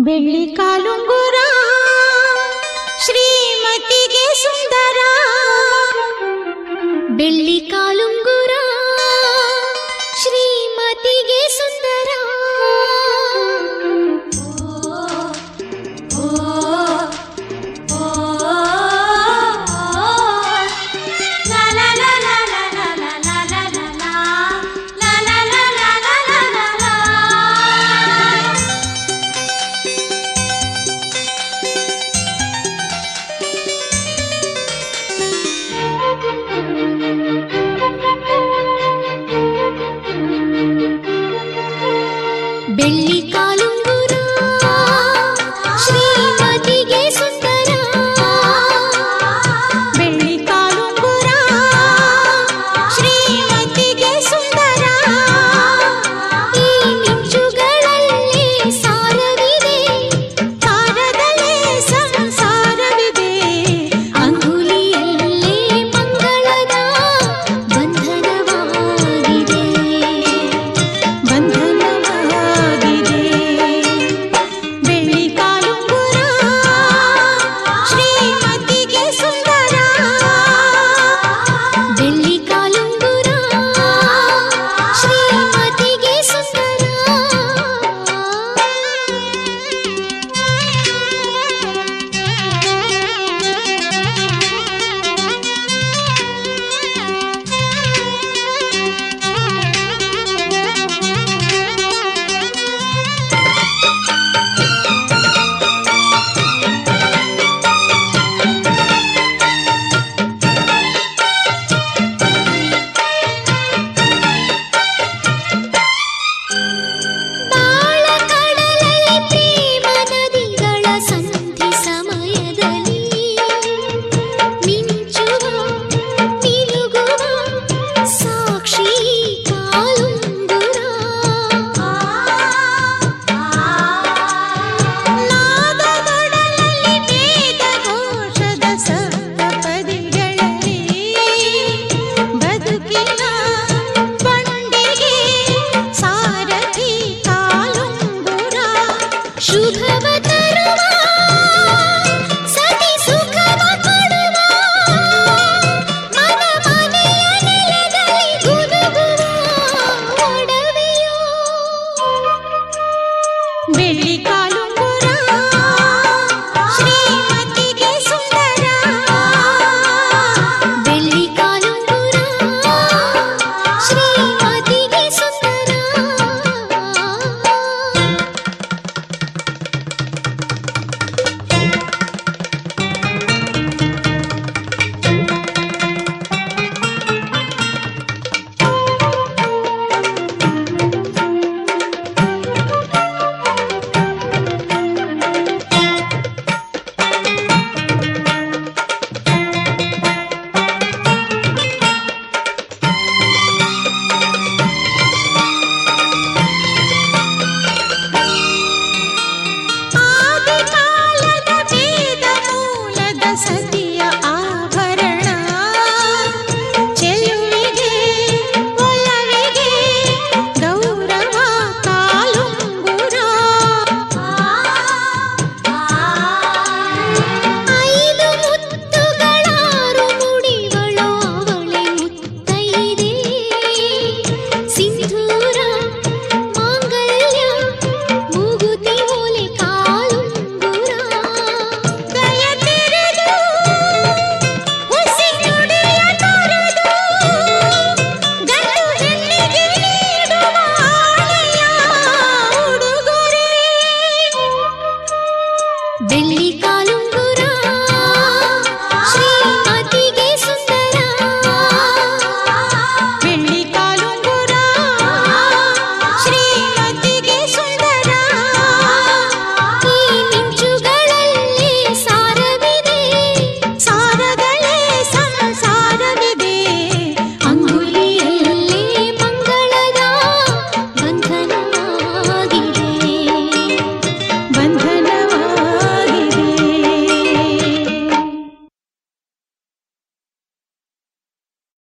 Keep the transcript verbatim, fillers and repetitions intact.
ಬೆಳ್ಳಿ ಕಾಲುಂಗುರ ಶ್ರೀಮತಿಗೆ ಸುಂದರ, ಬೆಳ್ಳಿ ಕಾಲುಂಗುರ ಶ್ರೀಮತಿಗೆ ಸುಂದರ. ಬೆಳ್ಳಿ ಕಾಲುಂಗುರ ಶ್ರೀಮತಿಗೆ ಸುಂದರ, ಬೆಳ್ಳಿ ಕಾಲುಂಗುರ ಶ್ರೀಮತಿಗೆ ಸುಂದರ. ಈ ಮಿಂಚುಗಳಲ್ಲಿ ಸಾರವಿದೆ, ಸಾರದಲ್ಲೇ ಸಂಸಾರವಿದೆ. ಅಂಗುಲಿಯಲ್ಲೇ ಮಂಗಳದ ಬಂಧನವಾಗಿದೆ, ಬಂಧನವಾಗಿದೆ. ಬೆಳ್ಳಿ ಕಾಲುಂಗುರ ಶ್ರೀಮತಿಗೆ ಸುಂದರ, ಬೆಳ್ಳಿ ಕಾಲುಂಗುರ ಶ್ರೀಮತಿಗೆ ಸುಂದರ. ಬಾಳ ಕಡಲಲ್ಲಿ ಪ್ರೇಮ ನದಿಗಳ ಸಂಧಿ ಸಮಯದಲ್ಲಿ ಮಿಂಚುವ ಮಿನುಗುವ ಸಾಕ್ಷಿ ಕಾಲುಂಗುರ. ನಾದದೊಡಲಲ್ಲಿ ವೇದ ಘೋಷದ ಸಪ್ತಪದಿಗಳಲ್ಲಿ ಬದುಕಿನ ಬಂಡಿಗೆ ಸಾರಥಿ ಕಾಲುಂಗುರ. ಶುಭವ ತರುವ ಸತಿ ಸುಖವ ಕೊಡುವ ಮನ ಮನೆಯ ನೆಲದಲ್ಲಿ ಗುನುಗುವ ಒಡವೆಯೋ. ಬೆಳ್ಳಿ